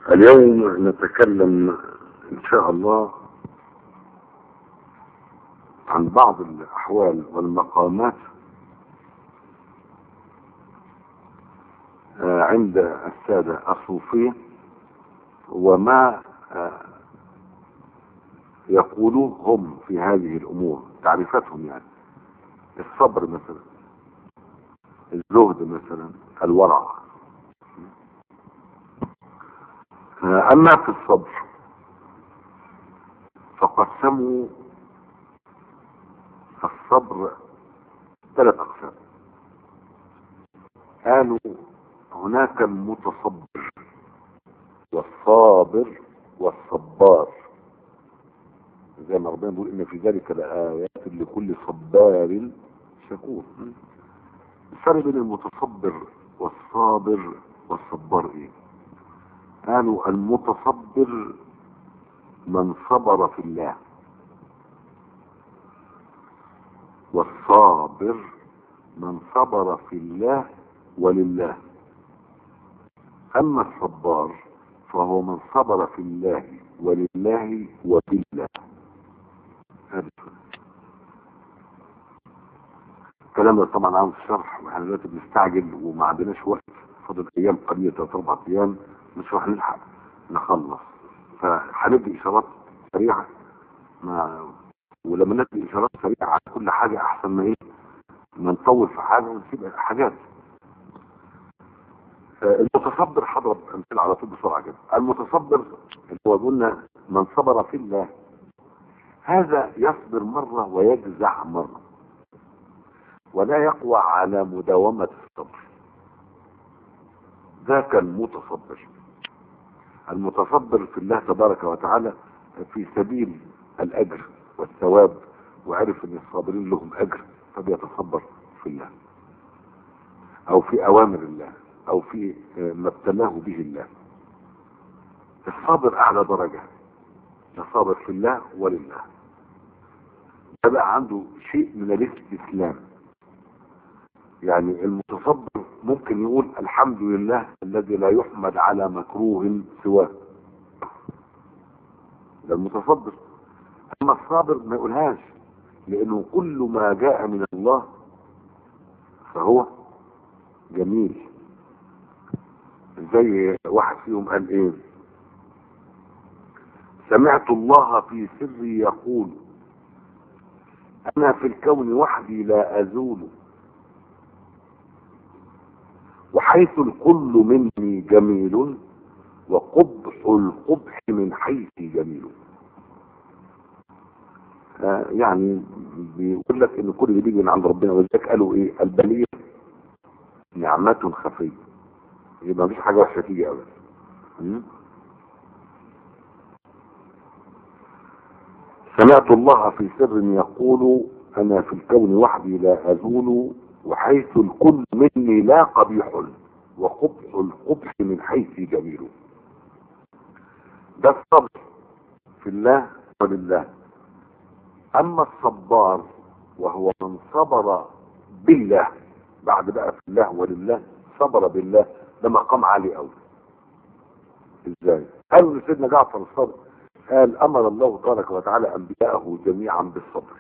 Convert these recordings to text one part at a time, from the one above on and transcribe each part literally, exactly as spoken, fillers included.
اليوم نتكلم إن شاء الله عن بعض الأحوال والمقامات عند السادة الصوفية وما يقولوه هم في هذه الأمور، تعريفاتهم يعني الصبر مثلا، الزهد مثلا، الورع. أما في الصبر فقسموا الصبر ثلاث أقسام. قالوا هناك المتصبر والصابر والصبار، زي ما ربنا بيقول إن في ذلك لآيات لكل صبار شكور. الفرق بين المتصبر والصابر والصبار ايه؟ قالوا المتصبر من صبر في الله، والصابر من صبر في الله ولله. اما الصبار فهو من صبر في الله ولله وبالله. هذا الكلام ده طبعا عن الشرح، واحنا دلوقتي بنستعجل وما عندناش وقت، فاضل ايام قليله، ثلاث اربع ايام مش راح نلحق نخلص، فهندي اشارات سريعه. ما ولما ندي اشارات سريعه على كل حاجه احسن ما ايه ما نطول في حاجه ونسيب حاجات. المتصبر حضرب امثله على طول بسرعه كده. المتصبر اللي هو قلنا من صبر في الله، هذا يصبر مره ويجزع مره ولا يقوى على مداومه الصبر، ذاك المتصبر. المتصبر في الله تبارك وتعالى في سبيل الاجر والثواب، وعرف ان الصابرين لهم اجر فبيتصبر في الله او في اوامر الله او في ما ابتلاه به الله. الصابر اعلى درجه، الصابر في الله ولله، ده بقى عنده شيء من الاستسلام. يعني المتصبر ممكن يقول الحمد لله الذي لا يحمد على مكروه سواه، ده المتصبر. اما الصابر ما يقولهاش، لانه كل ما جاء من الله فهو جميل. زي واحد فيهم قال ايه: سمعت الله في سري يقول انا في الكون وحدي لا ازول، وحيث الكل مني جميل، وقبح القبح من حيث جميل. آه يعني بيقول لك ان كل اللي بيجي من عند ربنا، ولذلك قالوا ايه: البلية نعمة خفية، يبقى مفيش حاجة وحشة تيجي ابدا. سمعت الله في سر يقول انا في الكون وحدي لا ازول، وحيث الكل مني لا قبيح، وقبح القبح من حيث جميل. ده الصبر في الله ولله. اما الصبار وهو من صبر بالله، بعد بقى في الله ولله صبر بالله، ده مقام عالي قوي. ازاي؟ قالوا لسيدنا جعفر الصادق، قال امر الله تبارك وتعالى انبياءه جميعا بالصبر،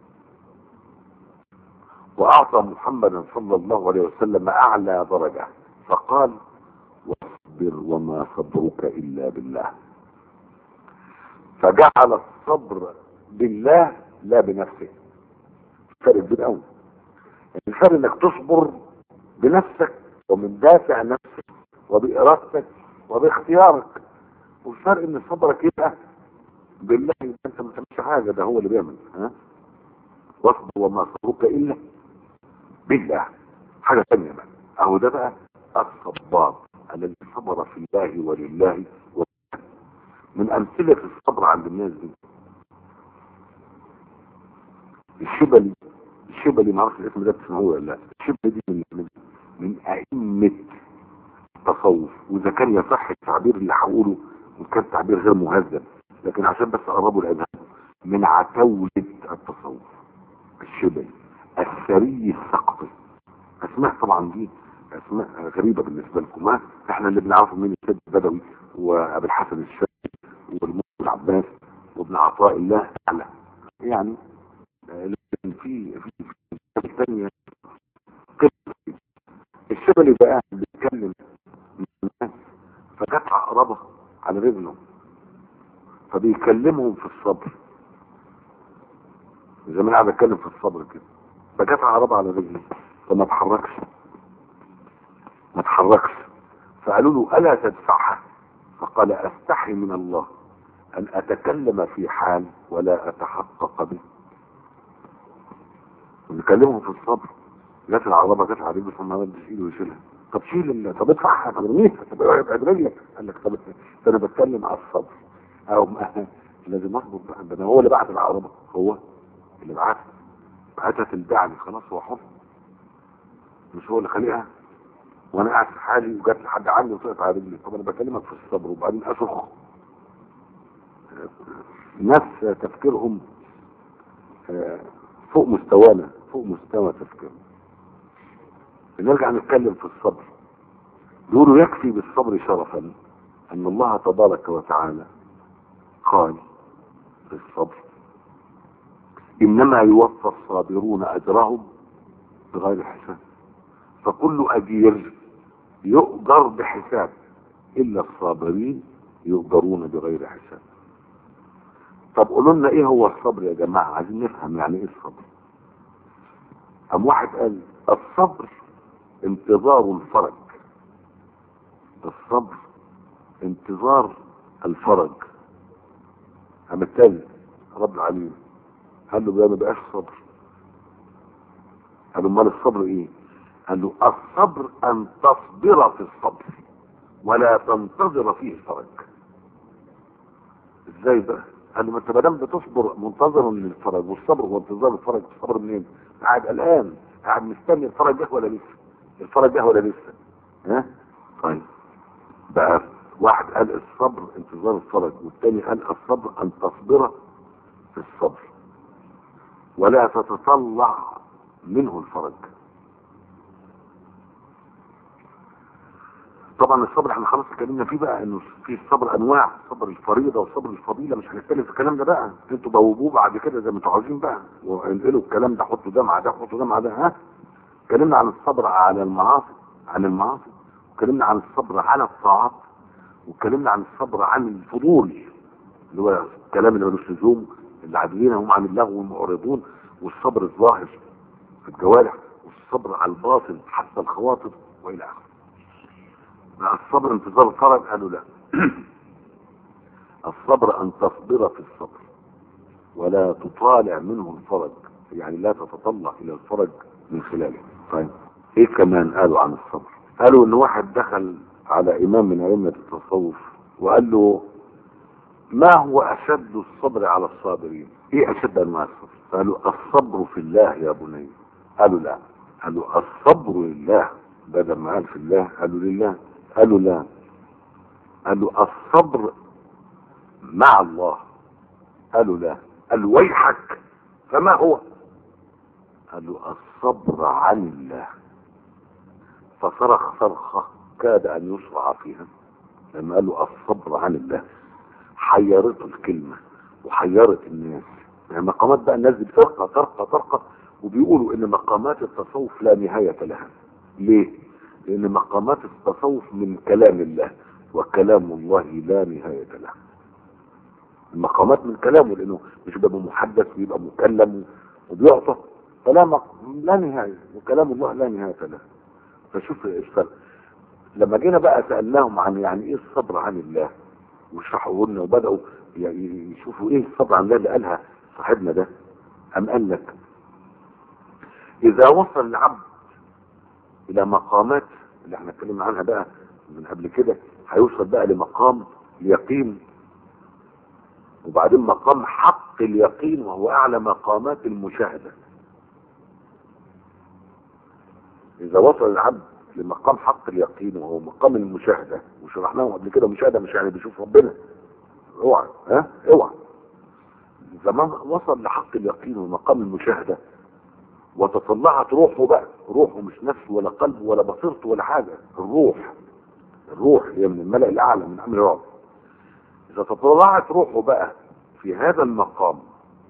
واعطى محمدا صلى الله عليه وسلم اعلى درجه فقال: واصبر وما صبرك الا بالله. فجعل الصبر بالله لا بنفسه. فرق كبير قوي. الفرق انك تصبر بنفسك ومن دافع نفسك وبارادتك وباختيارك، والفرق ان صبرك يبقى بالله، انت ما بتعملش حاجه، ده هو اللي بيعمل. ها واصبر وما صبرك الا بالله، حاجه ثانيه بقى. اهو ده بقى الصبار الذي صبر في الله ولله. من امثله الصبر عند الناس دي الشبلي. الشبلي ما اعرفش الاسم ده بتسمعوه ولا لا. الشبلي دي من من, من ائمه التصوف، واذا كان يصح التعبير اللي هقوله وكان تعبير غير مهذب، لكن عشان بس اقربوا الاذهان، من عتاولة التصوف. الشبلي الثري الثقفي، اسماء طبعا دي اسماء غريبة بالنسبة لكم. ها احنا اللي بنعرفه من السيد البدوي وابي الحسن الشاذلي والمولى العباس وابن عطاء الله اعلى يعني. لكن في في في الثانية الشبل يبقى قاعد بيتكلم مع الناس فجت عقربة على رجله فبيكلمهم في الصبر زي ما انا قاعد اتكلم في الصبر كده، فجت عقربة على رجله فما اتحركش ما اتحركش فقالوا له الا تدفعها؟ فقال استحي من الله ان اتكلم في حال ولا اتحقق به. بيكلمهم في الصبر، جت العربة جت على رجله فما بدش ايده يشيلها. طب شيل ال... طب ادفعها، طب ارميها، طب ابعد رجلك. قال لك طب انا بتكلم على الصبر او ما... لازم اصبر بقى، ده انا هو اللي بعت العربة، هو اللي بعتها بعتها تلدعني خلاص، هو حر مش هو اللي خليها، وانا قاعد في حالي وجت لحد عندي وطلعت على رجلي. طب انا بكلمك في الصبر وبعدين اصرخ. ناس تفكيرهم فوق مستوانا، فوق مستوى تفكيرهم. نرجع نتكلم في الصبر. يقولوا يكفي بالصبر شرفا ان الله تبارك وتعالى قال في الصبر انما يوفى الصابرون اجرهم بغير حساب، فكل اجير يؤجر بحساب الا الصابرين يؤجرون بغير حساب. طب قولوا لنا ايه هو الصبر يا جماعه، عايزين نفهم يعني ايه الصبر. قام واحد قال الصبر انتظار الفرج، الصبر انتظار الفرج. قام التاني رد عليه قال له ده ما بقاش صبر. قال له امال الصبر ايه؟ قال له الصبر ان تصبر في الصبر ولا تنتظر فيه الفرج. ازاي بقى؟ قال له ما انت ما دام بتصبر منتظرا للفرج، والصبر هو انتظار الفرج، الصبر منين؟ قاعد قلقان، قاعد مستني الفرج ده ولا لسه؟ الفرج ده ولا لسه؟ ها؟ طيب بقى واحد قال الصبر انتظار الفرج، والتاني قال الصبر ان تصبر في الصبر ولا تتطلع منه الفرج. طبعا الصبر احنا خلاص اتكلمنا فيه بقى، انه في الصبر انواع، صبر الفريضه وصبر الفضيله، مش هنتكلم في الكلام ده بقى، انتوا بوبوه بعد كده زي ما انتوا عاوزين بقى، وانقلوا الكلام ده، حطوا ده مع ده، حطوا ده مع ده. ها اتكلمنا عن الصبر على المعاصي، عن المعاصي، واتكلمنا عن الصبر على الطاعات، واتكلمنا عن الصبر عن الفضول اللي هو الكلام اللي ملوش لزوم، اللي عاديين هم عن اللغو والمعرضون، والصبر الظاهر في الجوارح، والصبر على الباطن حتى الخواطر والى اخره. الصبر انتظار الفرج قالوا لا الصبر ان تصبر في الصبر ولا تطالع منه الفرج، يعني لا تتطلع الى الفرج من خلاله. طيب ايه كمان قالوا عن الصبر؟ قالوا ان واحد دخل على امام من ائمه التصوف وقال له ما هو اشد الصبر على الصابرين؟ ايه اشد انواع الصبر؟ قالوا الصبر في الله يا بني. قالوا لا، قالوا الصبر لله، بدل ما قال في الله قالوا لله. قالوا لا، قالوا الصبر مع الله. قالوا لا، قالوا ويحك فما هو؟ قالوا الصبر عن الله. فصرخ صرخة كاد ان يصرع فيها لما قالوا الصبر عن الله. حيرته الكلمة وحيرت الناس، يعني مقامات بقى الناس بترقى ترقى ترقى، وبيقولوا ان مقامات التصوف لا نهاية لها. ليه؟ لان مقامات التصوف من كلام الله، وكلام الله لا نهاية له. المقامات من كلامه، لانه مش بيبقى محدث، بيبقى مكلم وبيعطى، فلا مق... لا نهاية، وكلام الله لا نهاية له. فشوف الفرق. لما جينا بقى سألناهم عن يعني ايه الصبر عن الله وشرحوا لنا وبدأوا يعني يشوفوا ايه الصبر عن الله اللي قالها صاحبنا ده، أم قال لك اذا وصل العبد الى مقامات اللي احنا اتكلمنا عنها بقى من قبل كده، هيوصل بقى لمقام اليقين، وبعدين مقام حق اليقين وهو اعلى مقامات المشاهدة. اذا وصل العبد لمقام حق اليقين وهو مقام المشاهدة، وشرحناه قبل كده، مشاهدة مش يعني بيشوف ربنا، اوعى ها اوعى. زمان وصل لحق اليقين ومقام المشاهدة وتطلعت روحه بقى، روحه مش نفسه ولا قلبه ولا بصيرته ولا حاجة، الروح، الروح هي من الملأ الأعلى من أمر رب. إذا تطلعت روحه بقى في هذا المقام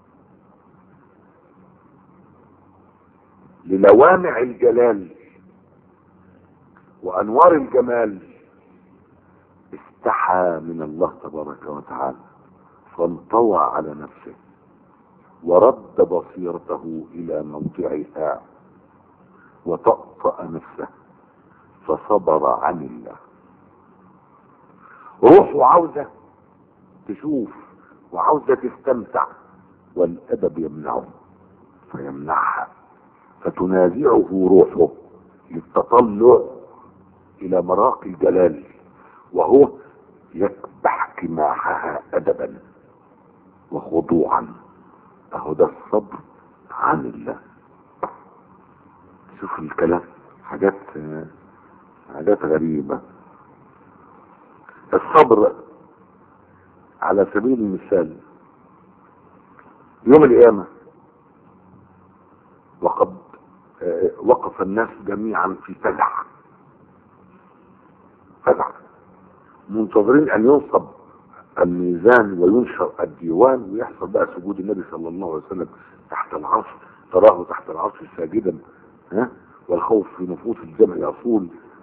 للوامع الجلال وأنوار الجمال، استحى من الله تبارك وتعالى فانطوى على نفسه ورد بصيرته إلى موضعها وطأطأ نفسه فصبر عن الله. روحه عاوزة تشوف وعاوزة تستمتع والأدب يمنعه فيمنعها، فتنازعه روحه للتطلع إلى مراقي الجلال وهو يكبح كماحها أدبا وخضوعا. اهو ده الصبر عن الله. شوف الكلام، حاجات حاجات غريبة. الصبر على سبيل المثال يوم القيامة وقد وقف الناس جميعا في فزع فزع منتظرين ان ينصب الميزان وينشر الديوان ويحصل بقى سجود النبي صلى الله عليه وسلم تحت العرش، تراه تحت العرش ساجدا، ها، والخوف في نفوس الجمع يصول،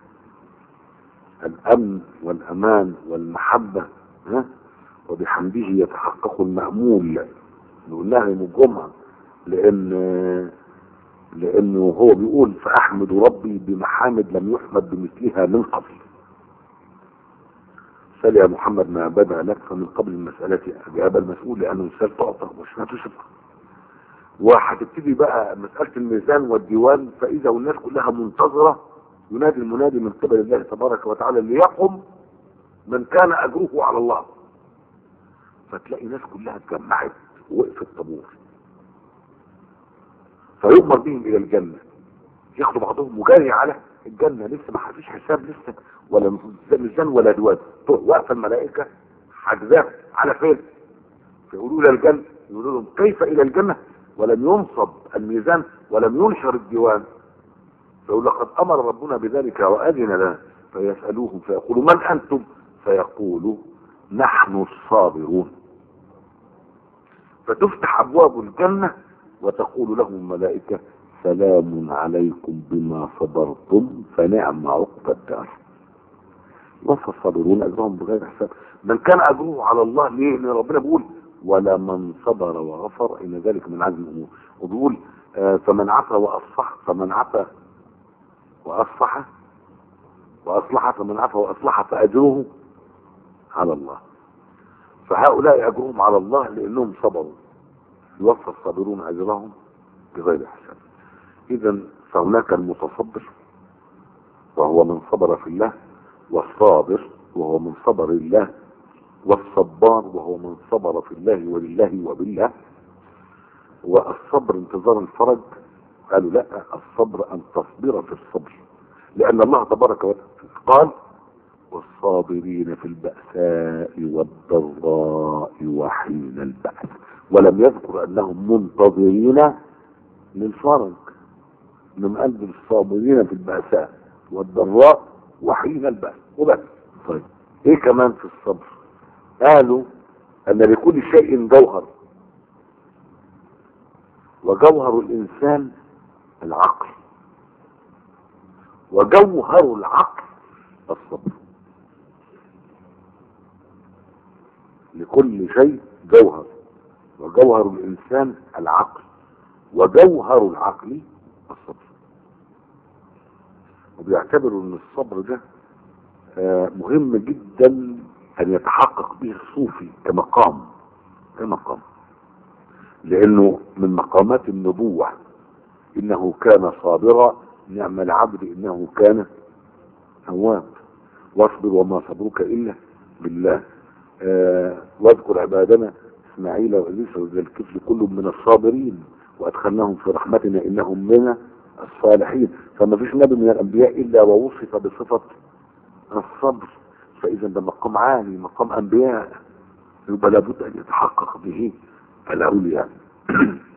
الامن والامان والمحبة، ها، وبحمده يتحقق المأمول. نقولها يوم الجمعة لان لانه هو بيقول فاحمد ربي بمحامد لم يحمد بمثلها من قبل. سأل يا محمد ما بدا لك فمن قبل المسألة اجاب المسؤول لانه مسألة تعطى مش ما تشبه. وهتبتدي بقى مسألة الميزان والديوان، فاذا والناس كلها منتظرة ينادي المنادي من قبل الله تبارك وتعالى ليقم من كان اجره على الله. فتلاقي ناس كلها اتجمعت ووقفت طابور، فيؤمر بهم الى الجنة، ياخدوا بعضهم وجاري على الجنة، لسه ما فيش حساب لسه ولا ميزان ولا دواب، واقفه الملائكة حاجزاه على فين؟ فيقولوا الى الجنة، يقولوا لهم كيف الى الجنة ولم ينصب الميزان ولم ينشر الديوان؟ فيقول لقد امر ربنا بذلك واذن لنا. فيسألوهم فيقولوا من انتم؟ فيقولوا نحن الصابرون. فتفتح ابواب الجنة وتقول لهم الملائكة سلام عليكم بما صبرتم فنعم عقبى الدار. وصف الصابرون اجرهم بغير حساب. من كان اجره على الله، ليه؟ لان ربنا بيقول ولا من صبر وغفر ان ذلك من عزم الامور. وبيقول آه فمن عفا واصلح فمن عفا واصلح واصلح فمن عفا واصلح فاجره على الله. فهؤلاء اجرهم على الله لانهم صبروا. يوفى الصابرون اجرهم بغير حساب. اذا فهناك المتصبر وهو من صبر في الله، والصابر وهو من صبر الله، والصبار وهو من صبر في الله ولله وبالله. والصبر انتظار الفرج. قالوا لا، الصبر ان تصبر في الصبر، لان الله تبارك وتعالى قال والصابرين في البأساء والضراء وحين البأس، ولم يذكر انهم منتظرين للفرج، من قلب الصابرين في البأساء والضراء وحين البأس وبس. طيب ايه كمان في الصبر؟ قالوا ان لكل شيء جوهر، وجوهر الانسان العقل، وجوهر العقل الصبر. لكل شيء جوهر، وجوهر الانسان العقل، وجوهر العقل الصبر. وبيعتبروا ان الصبر ده مهم جدا ان يتحقق به الصوفي كمقام كمقام لانه من مقامات النبوة. انه كان صابرا نعم العبد انه كان تواب. واصبر وما صبرك الا بالله. آه واذكر عبادنا اسماعيل وإدريس وذا الكفل كل من الصابرين وادخلناهم في رحمتنا انهم من الصالحين. فما فيش نبي من الانبياء الا ووصف بصفة الصبر. فاذا ده مقام عالي، مقام انبياء، يبقى لابد ان يتحقق به الاولياء.